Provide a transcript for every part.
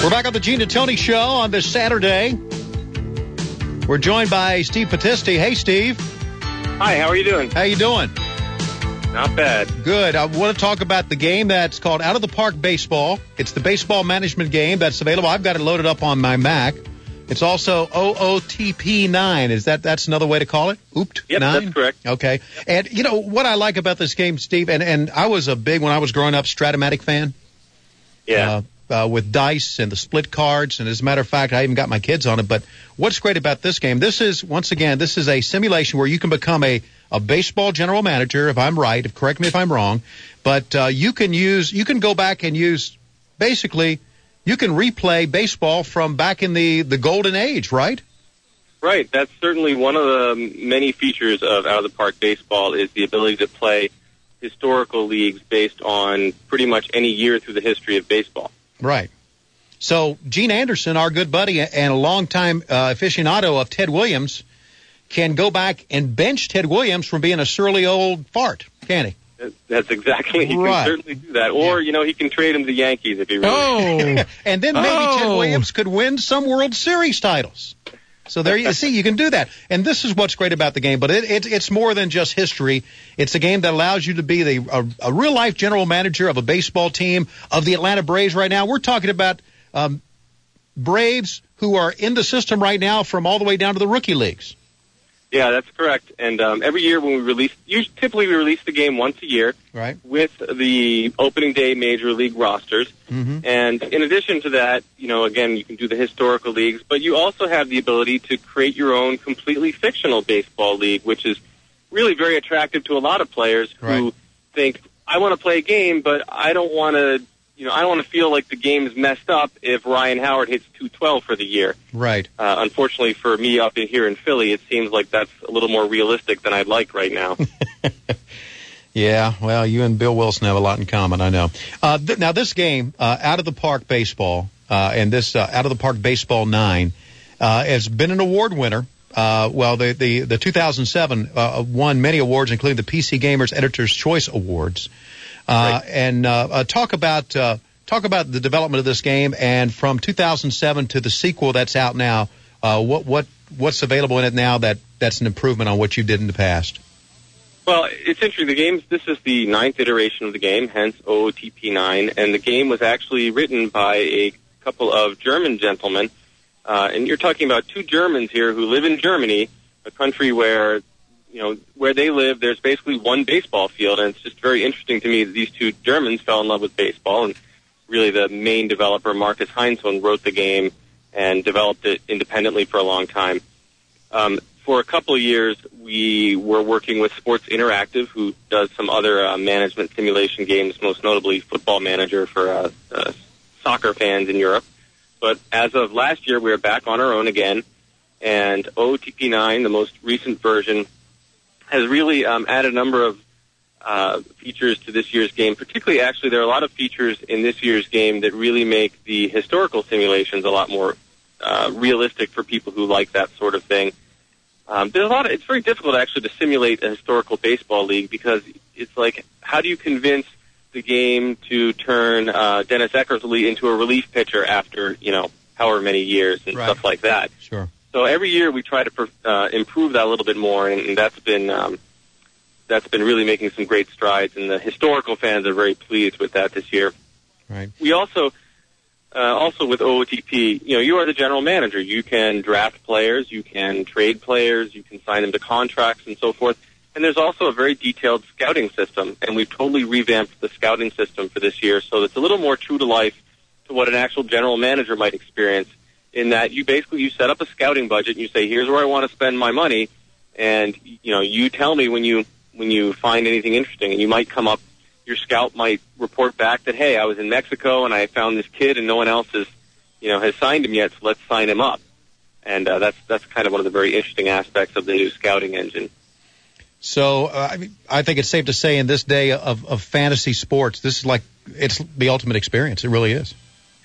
We're back on the Gene and Tony Show on this Saturday. We're joined by Steve Patisti. Hey, Steve. Hi, how are you doing? How you doing? Not bad. Good. I want to talk about the game that's called Out of the Park Baseball. It's the baseball management game that's available. I've got it loaded up on my Mac. It's also OOTP9. That's another way to call it? Ooped? Yep, 9? That's correct. Okay. And, you know, what I like about this game, Steve, and I was a big, when I was growing up, Stratomatic fan. Yeah. With dice and the split cards. And as a matter of fact, I even got my kids on it. But what's great about this game, this is a simulation where you can become a baseball general manager, if I'm right. Correct me if I'm wrong. But you can go back and use, basically, you can replay baseball from back in the golden age, right? Right. That's certainly one of the many features of Out of the Park Baseball is the ability to play historical leagues based on pretty much any year through the history of baseball. Right. So Gene Anderson, our good buddy and a longtime aficionado of Ted Williams, can go back and bench Ted Williams from being a surly old fart, can he? That's exactly. He can certainly do that. Or, he can trade him to the Yankees if he really And then maybe Ted Williams could win some World Series titles. So there you see, you can do that. And this is what's great about the game. But it's more than just history. It's a game that allows you to be a real-life general manager of a baseball team, of the Atlanta Braves right now. We're talking about Braves who are in the system right now from all the way down to the rookie leagues. Yeah, that's correct. And every year when typically we release the game once a year, right, with the opening day major league rosters. Mm-hmm. And in addition to that, again, you can do the historical leagues, but you also have the ability to create your own completely fictional baseball league, which is really very attractive to a lot of players who think, I want to play a game, but I don't want to, I don't want to feel like the game's messed up if Ryan Howard hits 212 for the year. Right. Unfortunately for me up here in Philly, it seems like that's a little more realistic than I'd like right now. Yeah, well, you and Bill Wilson have a lot in common, I know. Now, this game, Out of the Park Baseball, and this Out of the Park Baseball 9, has been an award winner. The 2007 won many awards, including the PC Gamer's Editor's Choice Awards. And talk about the development of this game, and from 2007 to the sequel that's out now, what's available in it now that's an improvement on what you did in the past? Well, it's interesting. This is the 9th iteration of the game, hence OOTP9, and the game was actually written by a couple of German gentlemen. And you're talking about two Germans here who live in Germany, a country where they live, there's basically one baseball field, and it's just very interesting to me that these two Germans fell in love with baseball, and really the main developer, Markus Heinzmann, wrote the game and developed it independently for a long time. For a couple of years, we were working with Sports Interactive, who does some other management simulation games, most notably Football Manager for soccer fans in Europe. But as of last year, we were back on our own again, and OOTP9, the most recent version, has really added a number of features to this year's game. Particularly, actually, there are a lot of features in this year's game that really make the historical simulations a lot more realistic for people who like that sort of thing. It's very difficult, actually, to simulate a historical baseball league because it's like, how do you convince the game to turn Dennis Eckersley into a relief pitcher after, however many years and stuff like that? Sure. So every year we try to improve that a little bit more, and that's been really making some great strides, and the historical fans are very pleased with that this year. Right. We also with OOTP, you are the general manager. You can draft players, you can trade players, you can sign them to contracts and so forth. And there's also a very detailed scouting system, and we've totally revamped the scouting system for this year, so it's a little more true to life to what an actual general manager might experience, in that you set up a scouting budget and you say, here's where I want to spend my money, and you tell me when you find anything interesting, and you might come up, your scout might report back that, hey, I was in Mexico and I found this kid and no one else has signed him yet, so let's sign him up. And that's kind of one of the very interesting aspects of the new scouting engine. So I think it's safe to say in this day of fantasy sports, this is it's the ultimate experience. It really is.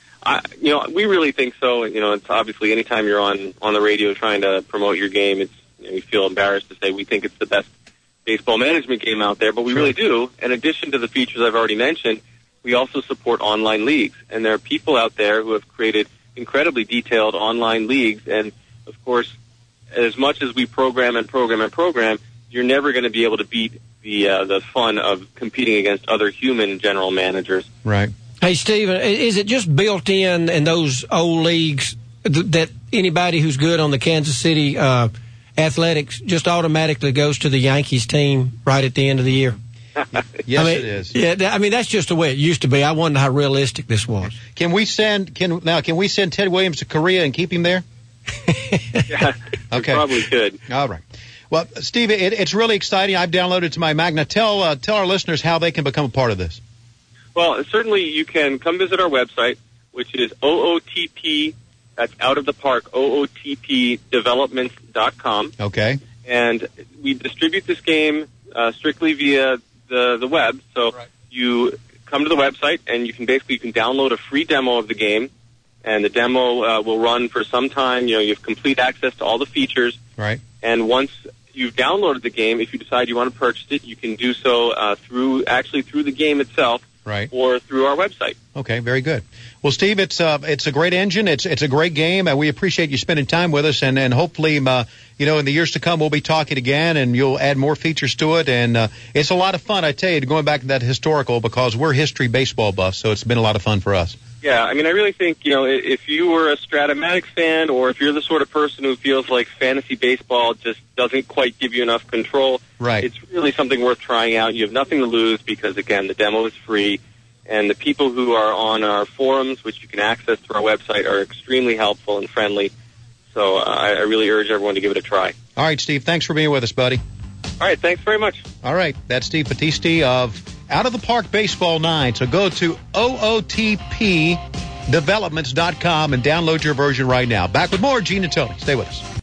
We really think so. It's obviously anytime you're on the radio trying to promote your game, it's you feel embarrassed to say we think it's the best baseball management game out there, but we really do. In addition to the features I've already mentioned, we also support online leagues. And there are people out there who have created incredibly detailed online leagues. And, of course, as much as we program, you're never going to be able to beat the fun of competing against other human general managers. Right. Hey, Steve, is it just built in those old leagues that anybody who's good on the Kansas City Athletics just automatically goes to the Yankees team right at the end of the year? Yes, it is. Yeah, I mean, that's just the way it used to be. I wonder how realistic this was. Can we send Ted Williams to Korea and keep him there? Yeah, okay. We probably could. All right. Well, Steve, it's really exciting. I've downloaded it to my Mac. Now, tell our listeners how they can become a part of this. Well, certainly you can come visit our website, which is OOTP, that's out of the park, OOTPdevelopments.com. Okay. And we distribute this game strictly via the web. So you come to the website and you can download a free demo of the game, and the demo will run for some time. You have complete access to all the features. Right. And once you've downloaded the game, if you decide you want to purchase it, you can do so through the game itself. Right. Or through our website. Okay, very good. Well, Steve, it's a great engine. It's a great game, and we appreciate you spending time with us. And hopefully, in the years to come, we'll be talking again, and you'll add more features to it. And it's a lot of fun, I tell you, going back to that historical, because we're history baseball buffs, so it's been a lot of fun for us. Yeah, I mean, I really think, if you were a Stratomatic fan, or if you're the sort of person who feels like fantasy baseball just doesn't quite give you enough control, right, it's really something worth trying out. You have nothing to lose because, again, the demo is free, and the people who are on our forums, which you can access through our website, are extremely helpful and friendly. So I really urge everyone to give it a try. All right, Steve, thanks for being with us, buddy. All right, thanks very much. All right, that's Steve Battisti of Out of the Park Baseball 9. So go to OOTPdevelopments.com and download your version right now. Back with more Gene and Tony. Stay with us.